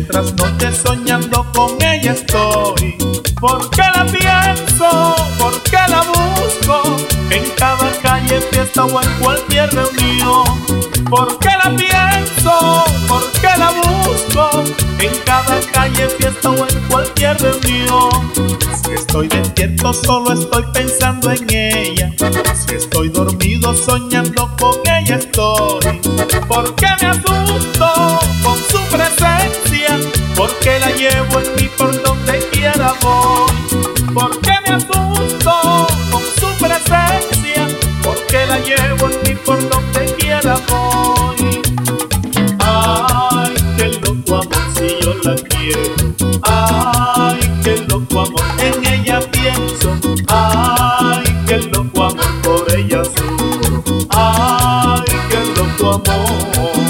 tras noche soñando con ella estoy. ¿Por qué la pienso? ¿Por qué la busco? En cada calle, fiesta o en cualquier reunión. ¿Por qué la pienso? ¿Por qué la busco? En cada calle, fiesta o en cualquier reunión. Si estoy despierto solo estoy pensando en ella. Si estoy dormido soñando con ella estoy. ¿Por qué me asusto con su presencia? Porque la llevo en mí por donde quiera voy. ¿Por qué me asusto con su presencia? Porque la llevo en mí por donde quiera voy. Ay, qué loco amor si yo la quiero. Ay, qué loco amor, en ella pienso. Ay, qué loco amor, por ella sufro. Ay, qué loco amor.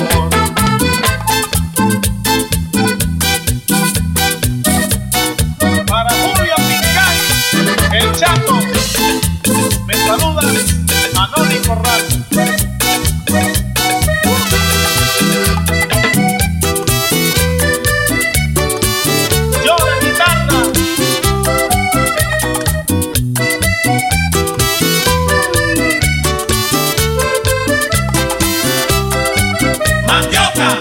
El Chato, me saludas, Manoli Corral. Yo de guitarra. Mandioca.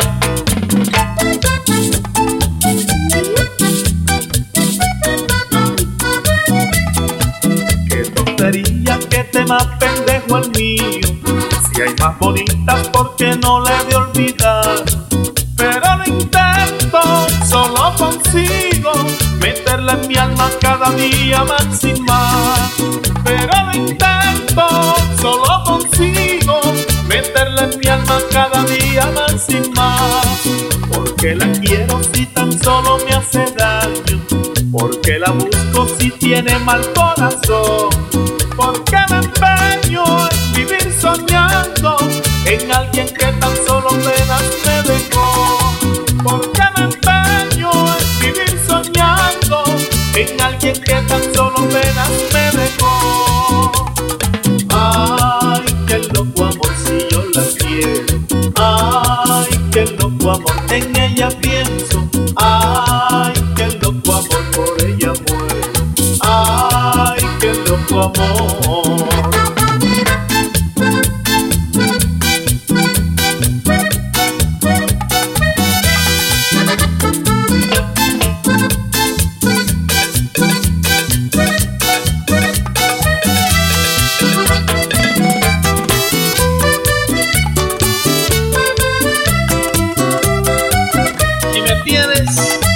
Que tema pendejo el mío. Si hay más bonitas, ¿por qué no le de olvidar? Pero lo intento, solo consigo meterla en mi alma cada día más y más. Pero lo intento, solo consigo meterla en mi alma cada día más y más. Porque la quiero si tan solo me hace daño. Porque la busco si tiene mal corazón. Porque me empeño en vivir soñando en alguien que tan solo penas me dejó. Porque me empeño en vivir soñando en alguien que tan solo penas me dejó. Ay, qué loco amor si yo la quiero. Ay, qué loco amor, en ella pienso. Ay, qué loco amor, por ella muero. Ay, qué loco amor. Y me tienes